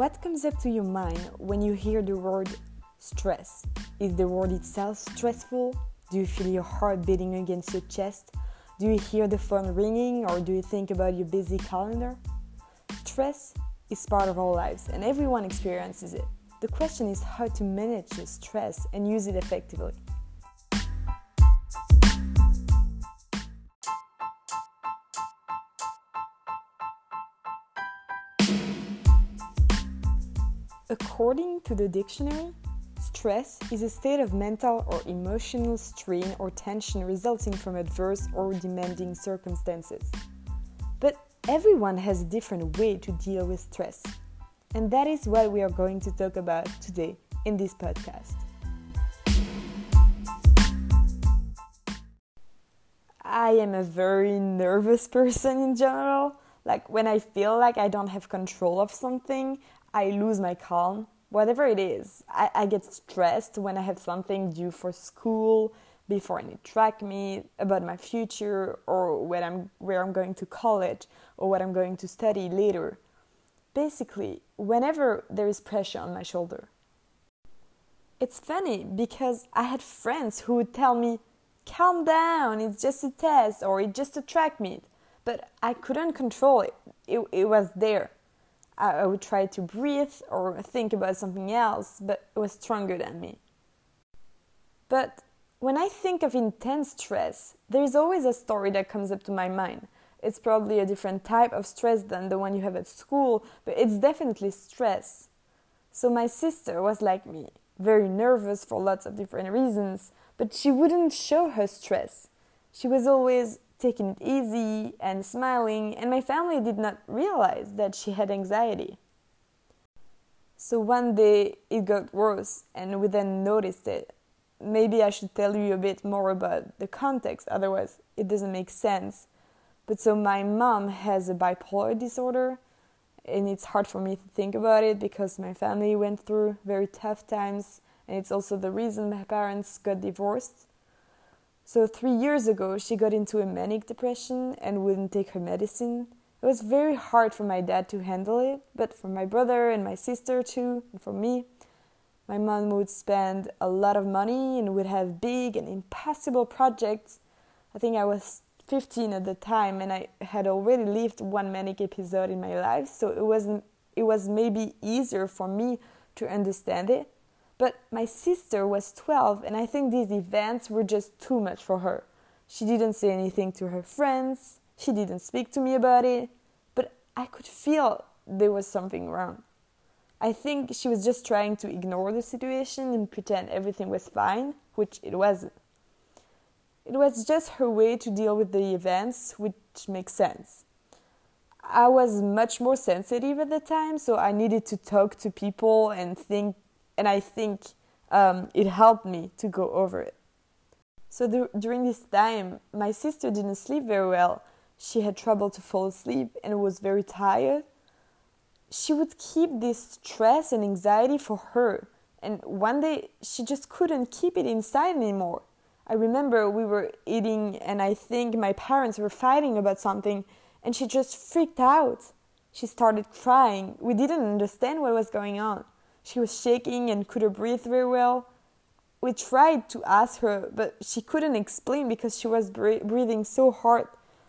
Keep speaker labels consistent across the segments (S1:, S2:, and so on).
S1: What comes up to your mind when you hear the word stress? Is the word itself stressful? Do you feel your heart beating against your chest? Do you hear the phone ringing, or do you think about your busy calendar? Stress is part of our lives and everyone experiences it. The question is how to manage the stress and use it effectively. According to the dictionary, stress is a state of mental or emotional strain or tension resulting from adverse or demanding circumstances. But everyone has a different way to deal with stress, and that is what we are going to talk about today in this podcast. I am a very nervous person in general. Like when I feel like I don't have control of something, I lose my calm, whatever it is. I get stressed when I have something due for school, before any track meet, about my future, or where I'm going to college, or what I'm going to study later. Basically, whenever there is pressure on my shoulder. It's funny because I had friends who would tell me, calm down, it's just a test, or it's just a track meet. But I couldn't control it. It was there. I would try to breathe or think about something else, but it was stronger than me. But when I think of intense stress, there is always a story that comes up to my mind. It's probably a different type of stress than the one you have at school, but it's definitely stress. So my sister was like me, very nervous for lots of different reasons, but she wouldn't show her stress. She was always taking it easy and smiling, and my family did not realize that she had anxiety. So one day it got worse and we then noticed it. Maybe I should tell you a bit more about the context, otherwise it doesn't make sense. But so my mom has a bipolar disorder, and it's hard for me to think about it because my family went through very tough times, and it's also the reason my parents got divorced. So 3 years ago, she got into a manic depression and wouldn't take her medicine. It was very hard for my dad to handle it, but for my brother and my sister too, and for me. My mom would spend a lot of money and would have big and impossible projects. I think I was 15 at the time, and I had already lived one manic episode in my life, so it was maybe easier for me to understand it. But my sister was 12, and I think these events were just too much for her. She didn't say anything to her friends, she didn't speak to me about it, but I could feel there was something wrong. I think she was just trying to ignore the situation and pretend everything was fine, which it wasn't. It was just her way to deal with the events, which makes sense. I was much more sensitive at the time, so I needed to talk to people and I think it helped me to go over it. So during this time, my sister didn't sleep very well. She had trouble to fall asleep and was very tired. She would keep this stress and anxiety for her, and one day she just couldn't keep it inside anymore. I remember we were eating and I think my parents were fighting about something, and she just freaked out. She started crying. We didn't understand what was going on. She was shaking and couldn't breathe very well. We tried to ask her, but she couldn't explain because she was breathing so hard.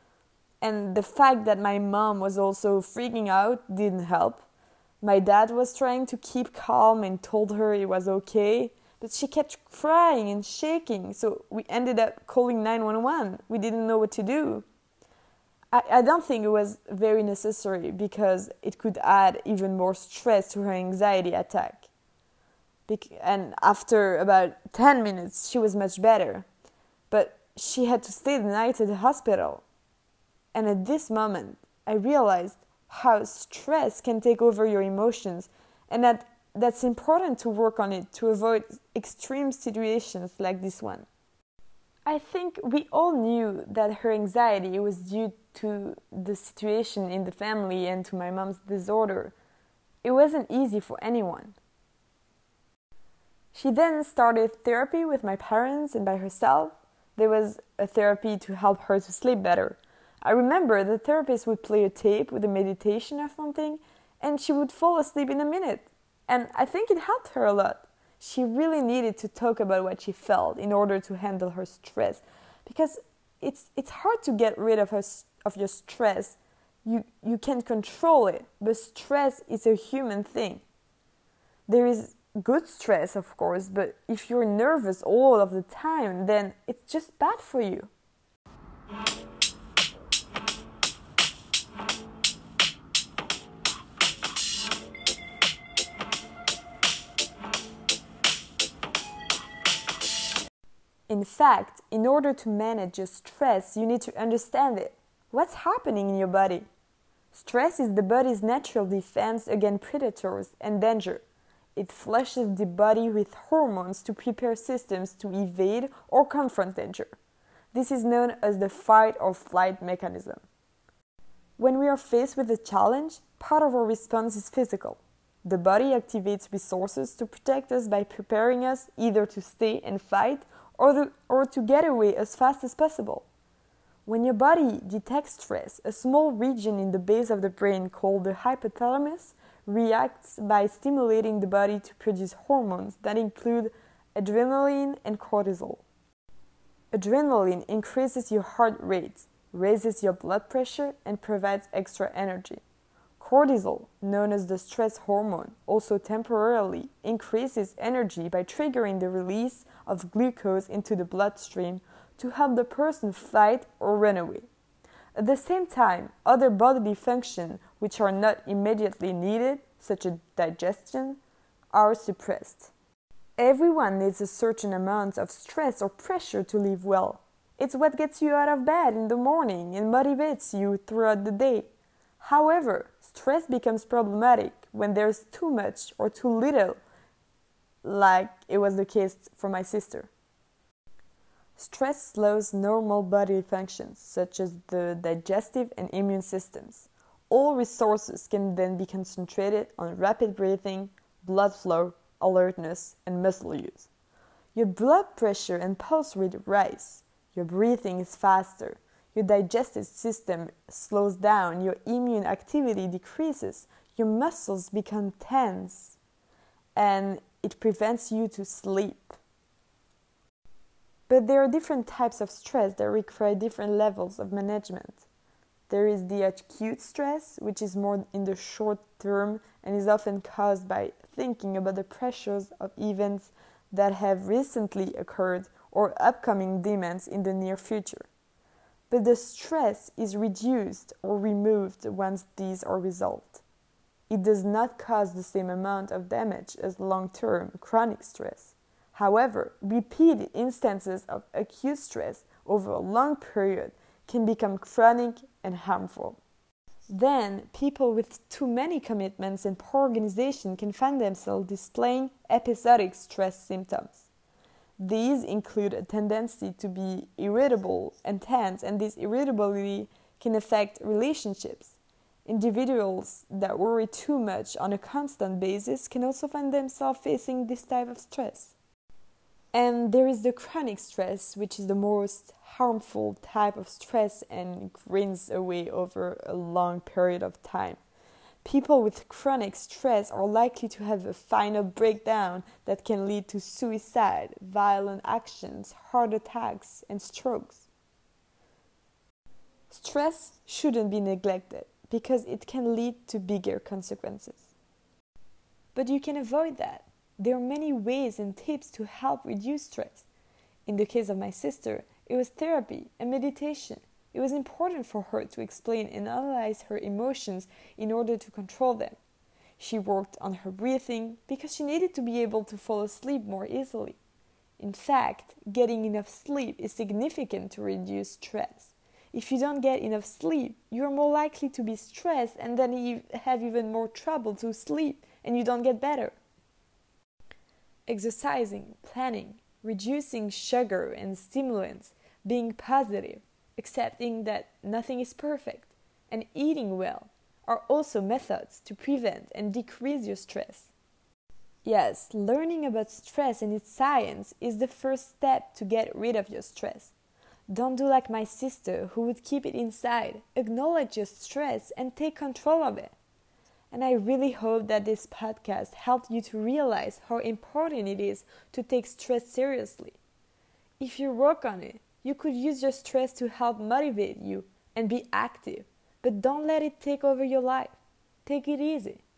S1: And the fact that my mom was also freaking out didn't help. My dad was trying to keep calm and told her it was okay, but she kept crying and shaking, so we ended up calling 911. We didn't know what to do. I don't think it was very necessary because it could add even more stress to her anxiety attack. And after about 10 minutes, she was much better. But she had to stay the night at the hospital. And at this moment, I realized how stress can take over your emotions, and that's important to work on it to avoid extreme situations like this one. I think we all knew that her anxiety was due to the situation in the family and to my mom's disorder. It wasn't easy for anyone. She then started therapy with my parents and by herself. There was a therapy to help her to sleep better. I remember the therapist would play a tape with a meditation or something, and she would fall asleep in a minute. And I think it helped her a lot. She really needed to talk about what she felt in order to handle her stress, because it's hard to get rid of your stress. You can't control it, but stress is a human thing. There is good stress, of course, but if you're nervous all of the time, then it's just bad for you. In fact, in order to manage your stress, you need to understand it. What's happening in your body? Stress is the body's natural defense against predators and danger. It flushes the body with hormones to prepare systems to evade or confront danger. This is known as the fight or flight mechanism. When we are faced with a challenge, part of our response is physical. The body activates resources to protect us by preparing us either to stay and fight or to get away as fast as possible. When your body detects stress, a small region in the base of the brain called the hypothalamus reacts by stimulating the body to produce hormones that include adrenaline and cortisol. Adrenaline increases your heart rate, raises your blood pressure, and provides extra energy. Cortisol, known as the stress hormone, also temporarily increases energy by triggering the release of glucose into the bloodstream to help the person fight or run away. At the same time, other bodily functions which are not immediately needed, such as digestion, are suppressed. Everyone needs a certain amount of stress or pressure to live well. It's what gets you out of bed in the morning and motivates you throughout the day. However, stress becomes problematic when there's too much or too little, like it was the case for my sister. Stress slows normal bodily functions, such as the digestive and immune systems. All resources can then be concentrated on rapid breathing, blood flow, alertness, and muscle use. Your blood pressure and pulse rate rise. Your breathing is faster. Your digestive system slows down, your immune activity decreases, your muscles become tense, and it prevents you to sleep. But there are different types of stress that require different levels of management. There is the acute stress, which is more in the short term and is often caused by thinking about the pressures of events that have recently occurred or upcoming demands in the near future. But the stress is reduced or removed once these are resolved. It does not cause the same amount of damage as long-term chronic stress. However, repeated instances of acute stress over a long period can become chronic and harmful. Then, people with too many commitments and poor organization can find themselves displaying episodic stress symptoms. These include a tendency to be irritable and tense, and this irritability can affect relationships. Individuals that worry too much on a constant basis can also find themselves facing this type of stress. And there is the chronic stress, which is the most harmful type of stress and grinds away over a long period of time. People with chronic stress are likely to have a final breakdown that can lead to suicide, violent actions, heart attacks, and strokes. Stress shouldn't be neglected because it can lead to bigger consequences. But you can avoid that. There are many ways and tips to help reduce stress. In the case of my sister, it was therapy and meditation. It was important for her to explain and analyze her emotions in order to control them. She worked on her breathing because she needed to be able to fall asleep more easily. In fact, getting enough sleep is significant to reduce stress. If you don't get enough sleep, you are more likely to be stressed and then you have even more trouble to sleep and you don't get better. Exercising, planning, reducing sugar and stimulants, being positive, accepting that nothing is perfect, and eating well are also methods to prevent and decrease your stress. Yes, learning about stress and its science is the first step to get rid of your stress. Don't do like my sister who would keep it inside. Acknowledge your stress and take control of it. And I really hope that this podcast helped you to realize how important it is to take stress seriously. If you work on it, you could use your stress to help motivate you and be active. But don't let it take over your life. Take it easy.